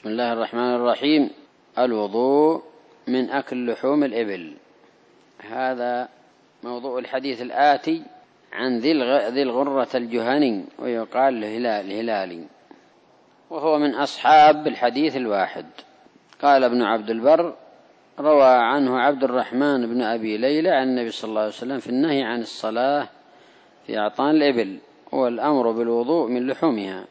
بسم الله الرحمن الرحيم. الوضوء من أكل لحوم الإبل. هذا موضوع الحديث الآتي عن ذي الغرة الجهني، ويقال الهلالي، وهو من أصحاب الحديث الواحد. قال ابن عبد البر: روى عنه عبد الرحمن بن أبي ليلى عن النبي صلى الله عليه وسلم في النهي عن الصلاة في أعطان الإبل والأمر بالوضوء من لحومها.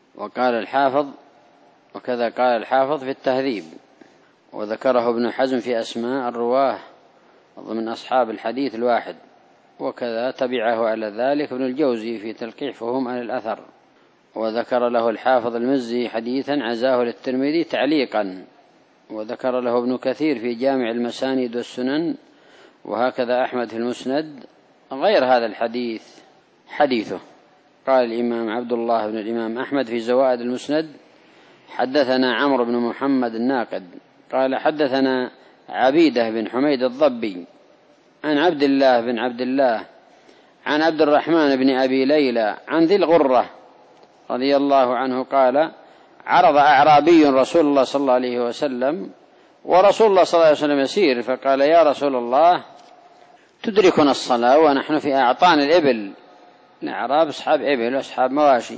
وكذا قال الحافظ في التهذيب، وذكره ابن حزم في أسماء الرواه من أصحاب الحديث الواحد، وكذا تبعه على ذلك ابن الجوزي في تلقيح فهم أهل الأثر، وذكر له الحافظ المزي حديثا عزاه للترمذي تعليقا، وذكر له ابن كثير في جامع المسانيد والسنن، وهكذا أحمد في المسند غير هذا الحديث حديثه. قال الإمام عبد الله بن الإمام أحمد في زوائد المسند: حدثنا عمرو بن محمد الناقد قال حدثنا عبيدة بن حميد الضبي عن عبد الله بن عبد الله عن عبد الرحمن بن أبي ليلى عن ذي الغرة رضي الله عنه قال: عرض أعرابي رسول الله صلى الله عليه وسلم، ورسول الله صلى الله عليه وسلم يسير، فقال: يا رسول الله، تدركنا الصلاة ونحن في أعطان الإبل، الأعراب أصحاب إبل وأصحاب مواشي،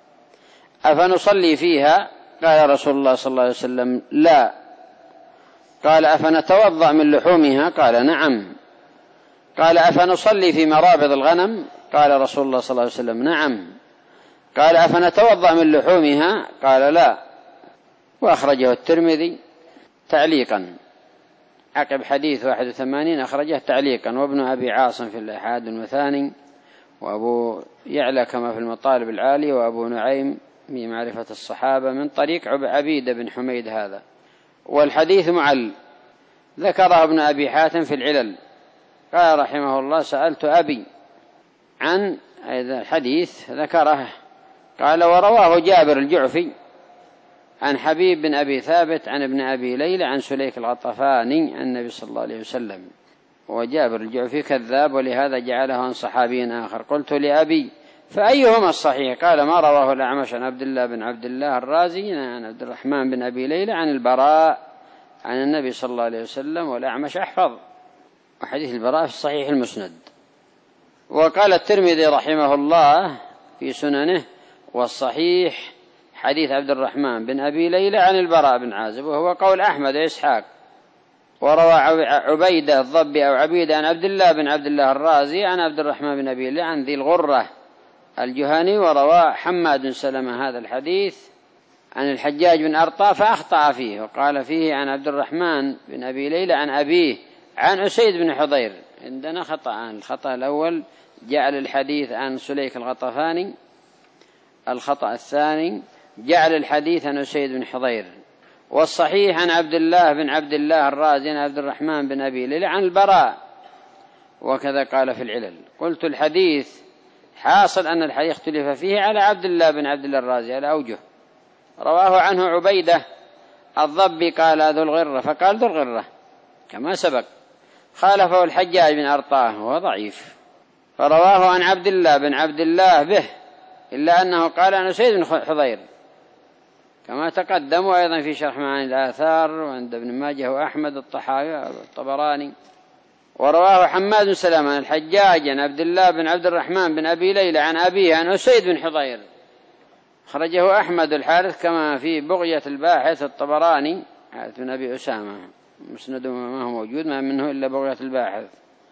أفنصلي فيها؟ قال رسول الله صلى الله عليه وسلم: لا. قال: أفنتوضأ من لحومها؟ قال: نعم. قال: أفنصلي في مرابض الغنم؟ قال رسول الله صلى الله عليه وسلم: نعم. قال: أفنتوضأ من لحومها؟ قال: لا. وأخرجه الترمذي تعليقا عقب حديث 81 أخرجه تعليقا، وابن أبي عاصم في الأحاد المثاني، وأبو يعلى كما في المطالب العالية، وأبو نعيم في معرفة الصحابة من طريق عبيدة بن حميد هذا. والحديث معل، ذكره ابن أبي حاتم في العلل. قال رحمه الله: سألت أبي عن الحديث ذكره. قال: ورواه جابر الجعفي عن حبيب بن أبي ثابت عن ابن أبي ليلى عن سليك الغطفاني عن النبي صلى الله عليه وسلم. وجابر الجعفي كذاب، ولهذا جعله عن صحابي آخر. قلت لأبي: فأيهما الصحيح؟ قال: ما رواه الأعمش عن عبد الله بن عبد الله الرازي عن عبد الرحمن بن أبي ليلى عن البراء عن النبي صلى الله عليه وسلم، والأعمش أحفظ، وحديث البراء في الصحيح المسند. وقال الترمذي رحمه الله في سننه: والصحيح حديث عبد الرحمن بن أبي ليلى عن البراء بن عازب، وهو قول أحمد وإسحاق. وروى عبيدة الضبي أو عبيدة عن عبد الله بن عبد الله الرازي عن عبد الرحمن بن أبي ليلى عن ذي الغرة الجهني. وروى حماد بن سلمة هذا الحديث عن الحجاج بن أرطاة فأخطأ فيه، وقال فيه عن عبد الرحمن بن أبي ليلى عن أبيه عن أسيد بن حضير. عندنا خطأ. الخطأ الأول جعل الحديث عن سليك الغطفاني، الخطأ الثاني جعل الحديث عن أسيد بن حضير. والصحيح عن عبد الله بن عبد الله الرازي عن عبد الرحمن بن أبي ليلى عن البراء، وكذا قال في العلل. قلت: الحديث حاصل أن الحديث اختلف فيه على عبد الله بن عبد الله الرازي على أوجه. رواه عنه عبيدة الضبي قال ذو الغرة، فقال ذو الغرة كما سبق. خالفه الحجاج بن أرطاه وهو ضعيف. فرواه عن عبد الله بن عبد الله به، إلا أنه قال عن سيد بن حضير كما تقدم، وأيضا في شرح معاني الآثار وعند ابن ماجه وأحمد الطحاوي والطبراني. ورواه حماد بن سلمة عن الحجاج عن عبد الله بن عبد الرحمن بن أبي ليلى عن أبيه عن أسيد بن حضير. خرجه أحمد الحارث كما في بغية الباحث الطبراني، حارث بن أبي أسامة، مسنده ما هو موجود ما منه إلا بغية الباحث،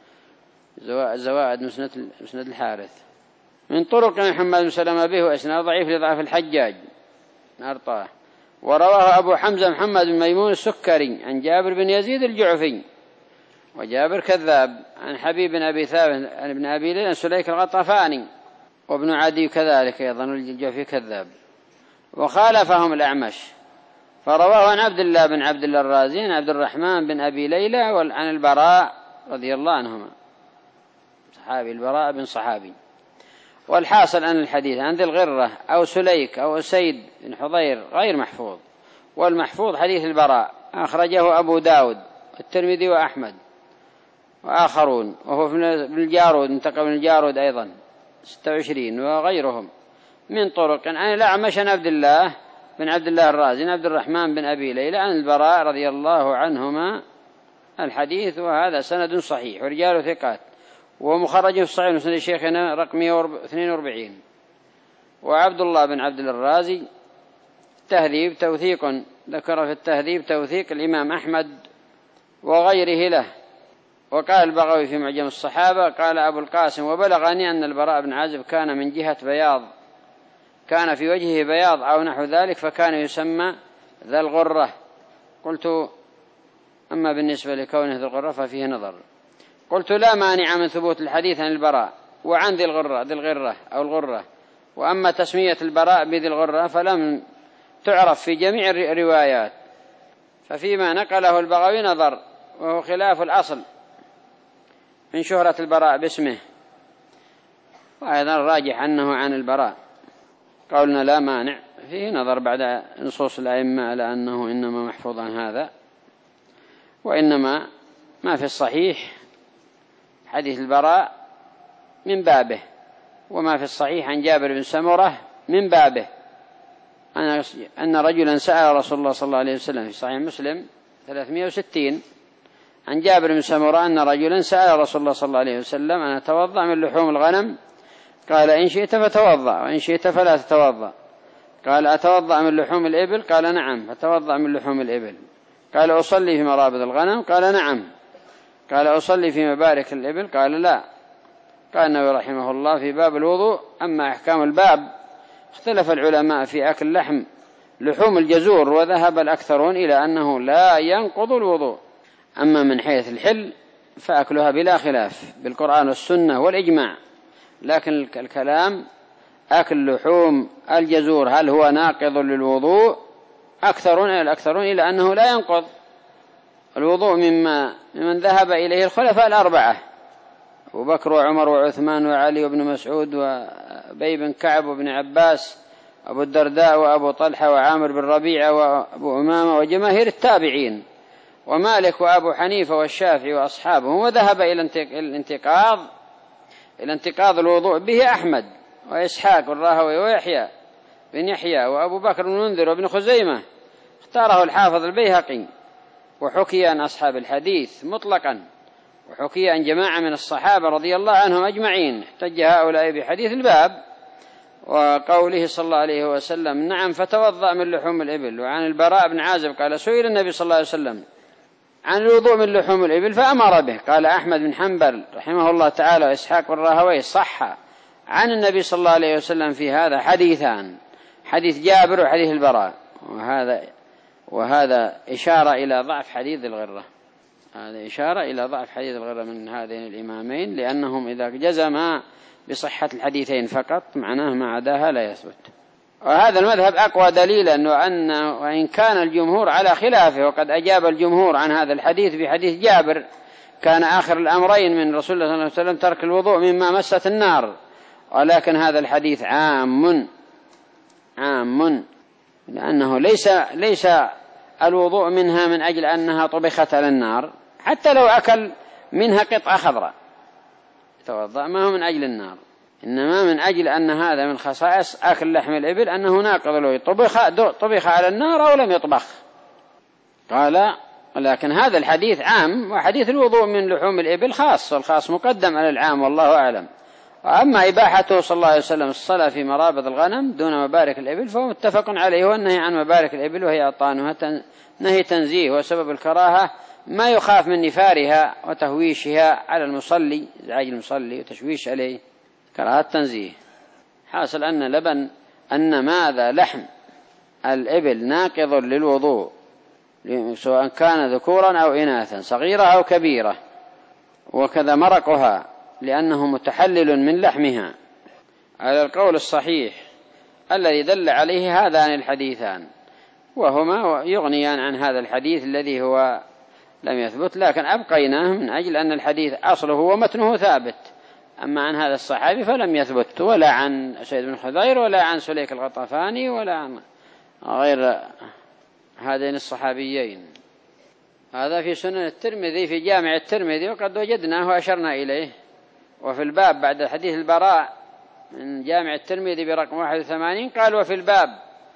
زوائد مسند الحارث، من طرق محمد بن سلمة به، وإسناد ضعيف لضعف الحجاج أرطاه. ورواه أبو حمزة محمد بن ميمون السكري عن جابر بن يزيد الجعفي، وجابر كذاب، عن حبيب بن أبي ثابت عن ابن أبي ليلى سليك الغطفاني، وابن عدي كذلك أيضا الجعفي كذاب. وخالفهم الأعمش، فرواه عن عبد الله بن عبد الله الرازي عن عبد الرحمن بن أبي ليلى عن البراء رضي الله عنهما، صحابي البراء بن صحابي. والحاصل أن الحديث عن ذي الغرة أو سليك أو أسيد بن حضير غير محفوظ، والمحفوظ حديث البراء أخرجه أبو داود الترمذي وأحمد وآخرون، وهو ابن الجارود، انتقى من الجارود أيضا 26 وغيرهم من طرق عن الأعمش عن عبد الله بن عبد الله الرازي عن عبد الرحمن بن أبي ليلى عن البراء رضي الله عنهما الحديث، وهذا سند صحيح ورجال ثقات، ومخرج في صحيح مسند شيخنا رقم 42. وعبد الله بن عبد الله الرازي تهذيب توثيق، ذكر في التهذيب توثيق الإمام أحمد وغيره له. وقال البغوي في معجم الصحابة قال أبو القاسم: وبلغني أن البراء بن عازب كان من جهة بياض، كان في وجهه بياض أو نحو ذلك، فكان يسمى ذا الغرة. قلت: أما بالنسبة لكونه ذا الغرة ففيه نظر. قلت: لا مانع من ثبوت الحديث عن البراء وعن ذي الغرة أو الغرة، وأما تسمية البراء بذي الغرة فلم تعرف في جميع الروايات، ففيما نقله البغوي نظر، وهو خلاف الأصل من شهرة البراء باسمه، وأيضا الراجح أنه عن البراء. قولنا لا مانع فيه نظر بعد نصوص الأئمة على أنه إنما محفوظ عن هذا، وإنما ما في الصحيح حديث البراء من بابه، وما في الصحيح عن جابر بن سمرة من بابه أن رجلا سأل رسول الله صلى الله عليه وسلم في صحيح مسلم 360 عن جابر بن سمرة أن رجلا سأل رسول الله صلى الله عليه وسلم أن أتوضأ من لحوم الغنم؟ قال: إن شئت فتوضأ، وإن شئت فلا تتوضأ. قال: أتوضأ من لحوم الإبل؟ قال: نعم. فتوضأ من لحوم الإبل. قال: أصلي في مرابض الغنم؟ قال: نعم. قال: أصلي في مبارك الإبل؟ قال: لا. قال النووي رحمه الله في باب الوضوء: أما أحكام الباب اختلف العلماء في أكل لحوم الجزور، وذهب الأكثرون إلى أنه لا ينقض الوضوء. أما من حيث الحل فأكلها بلا خلاف بالقرآن والسنة والإجماع، لكن الكلام أكل لحوم الجزور هل هو ناقض للوضوء؟ الأكثرون إلى أنه لا ينقض الوضوء ممن ذهب إليه الخلفاء الأربعة: أبو بكر وعمر وعثمان وعلي وابن مسعود وأبي بن كعب وابن عباس، أبو الدرداء وأبو طلحة وعامر بن ربيعة وأبو أمامة وجماهير التابعين، ومالك وأبو حنيفة والشافعي وأصحابهم. وذهب إلى انتقاض الوضوء به أحمد وإسحاق والراهوي ويحيى بن يحيى وأبو بكر بن المنذر وابن خزيمة، اختاره الحافظ البيهقي. وحكي عن أصحاب الحديث مطلقا، وحكي عن جماعة من الصحابة رضي الله عنهم أجمعين، احتج هؤلاء بحديث الباب وقوله صلى الله عليه وسلم: نعم فتوضأ من لحوم الإبل. وعن البراء بن عازب قال: سئل النبي صلى الله عليه وسلم عن الوضوء من لحوم الإبل فأمر به. قال أحمد بن حنبل رحمه الله تعالى وإسحاق والراهوي: صح عن النبي صلى الله عليه وسلم في هذا حديثان، حديث جابر وحديث البراء، وهذا إشارة إلى ضعف حديث الغرة. هذا إشارة إلى ضعف حديث الغرة من هذين الإمامين، لأنهم إذا جزما بصحة الحديثين فقط معناه ما عداها لا يثبت. وهذا المذهب أقوى دليلا، وإن كان الجمهور على خلافه، وقد أجاب الجمهور عن هذا الحديث بحديث جابر: كان آخر الأمرين من رسول الله صلى الله عليه وسلم ترك الوضوء مما مست النار. ولكن هذا الحديث عام لأنه ليس الوضوء منها من أجل أنها طبخت على النار، حتى لو أكل منها قطعة خضراء توضأ ما هو من أجل النار، إنما من أجل أن هذا من خصائص أكل لحم الإبل أنه ناقض له، طبخ على النار أو لم يطبخ. قال: ولكن هذا الحديث عام، وحديث الوضوء من لحوم الإبل خاص، والخاص مقدم على العام والله أعلم. وأما إباحته صلى الله عليه وسلم الصلاة في مرابض الغنم دون مبارك الإبل فهو متفق عليه، والنهي عن مبارك الإبل وهي أطانها نهي تنزيه، وسبب الكراهة ما يخاف من نفارها وتهويشها على المصلي، إزعاج المصلي وتشويش عليه، كراهة تنزيه. حاصل أن ماذا لحم الإبل ناقض للوضوء، سواء كان ذكورا أو إناثا، صغيرة أو كبيرة، وكذا مرقها لأنه متحلل من لحمها على القول الصحيح الذي دل عليه هذان الحديثان، وهما يغنيان عن هذا الحديث الذي هو لم يثبت، لكن أبقيناه من أجل أن الحديث أصله ومتنه ثابت. أما عن هذا الصحابي فلم يثبت، ولا عن سيد بن خضير ولا عن سليك الغطفاني ولا عن غير هذين الصحابيين. هذا في سنن الترمذي في جامع الترمذي، وقد وجدناه وأشرنا إليه. وفي الباب بعد حديث البراء من جامع الترمذي برقم 81 قال: وفي الباب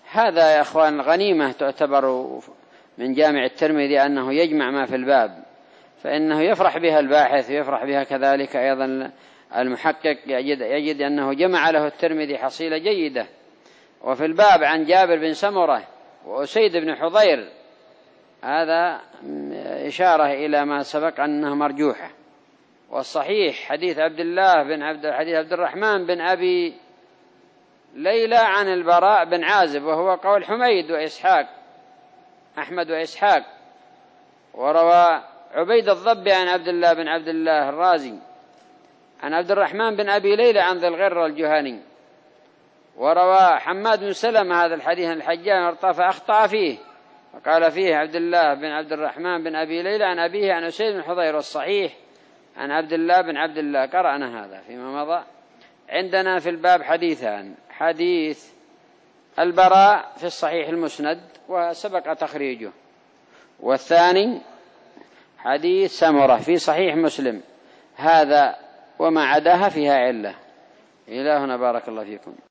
هذا يا أخوان غنيمة تعتبر من جامع الترمذي أنه يجمع ما في الباب، فإنه يفرح بها الباحث ويفرح بها كذلك أيضا المحقق، يجد أنه جمع له الترمذي حصيلة جيدة. وفي الباب عن جابر بن سمرة وأسيد بن حضير، هذا إشارة إلى ما سبق أنه مرجوحة. والصحيح حديث عبد الرحمن بن أبي ليلى عن البراء بن عازب، وهو قول حميد وإسحاق، أحمد وإسحاق. وروى عبيد الضبي عن عبد الله بن عبد الله الرازي عن عبد الرحمن بن أبي ليلى عن ذي الغر الجهني. وروى حماد بن سلمة هذا الحديث عن الحجاج وارطاف أخطأ فيه، وقال فيه عبد الله بن عبد الرحمن بن أبي ليلى عن أبيه عن أسيد بن حضير، والصحيح عن عبد الله بن عبد الله. قرأنا هذا فيما مضى. عندنا في الباب حديثان: حديث البراء في الصحيح المسند وسبق تخريجه، والثاني حديث سمرة في صحيح مسلم، هذا وما عداها فيها علة. إلهنا بارك الله فيكم.